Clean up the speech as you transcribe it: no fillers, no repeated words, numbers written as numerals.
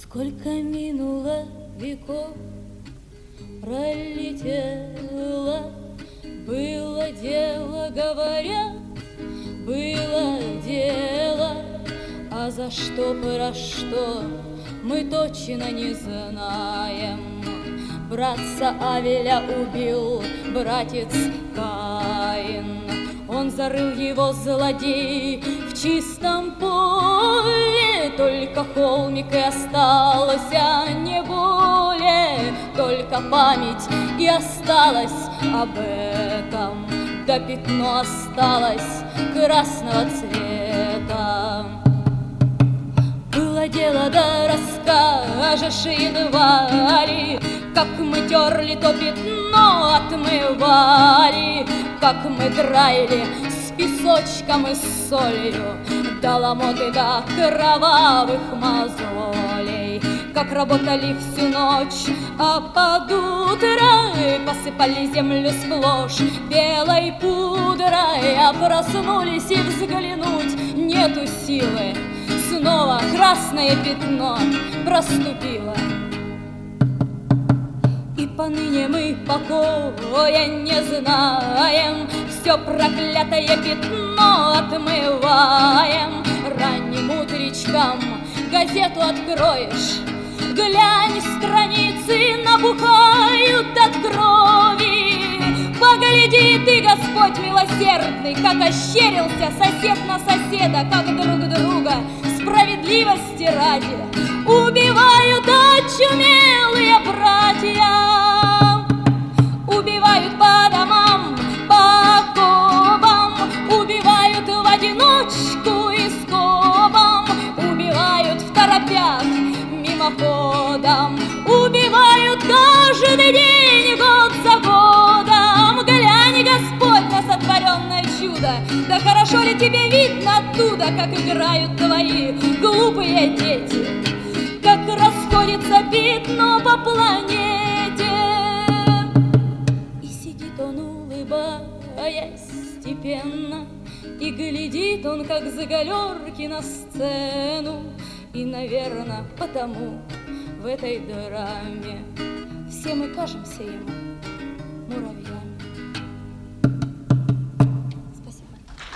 Сколько минуло веков, пролетело, было дело, говорят, было дело, а за что, про что, мы точно не знаем. Братца Авеля убил братец Каин, он зарыл его, злодей, в чистом поле. Только холмик и остался, не более, только память и осталась об этом, да пятно осталось красного цвета. Было дело, да расскажешь едва ли, как мы терли то пятно, отмывали, как мы драили с песочком и с солью, до ломоты, до кровавых мозолей, как работали всю ночь, а под утро посыпали землю сплошь белой пудрой, а проснулись и взглянуть нету силы, снова красное пятно проступило. И поныне мы покоя не знаем, все проклятое пятно отмываем. Ранним утречком газету откроешь, глянь, страницы набухают от крови. Погляди ты, Господь милосердный, как ощерился сосед на соседа, как друг друга справедливости ради убивают очумелые братья. Убивают по домам, по окопам, убивают в одиночку и скопом, убивают второпях мимоходом, убивают каждый день, год за годом. Глянь, Господь, на сотворенное чудо, да хорошо ли тебе видно оттуда, как играют твои глупые дети, как расходится пятно по планете. И сидит он, улыбаясь степенно, и глядит он, как с галерки на сцену. И, наверно, потому в этой драме все мы кажемся ему муравьями.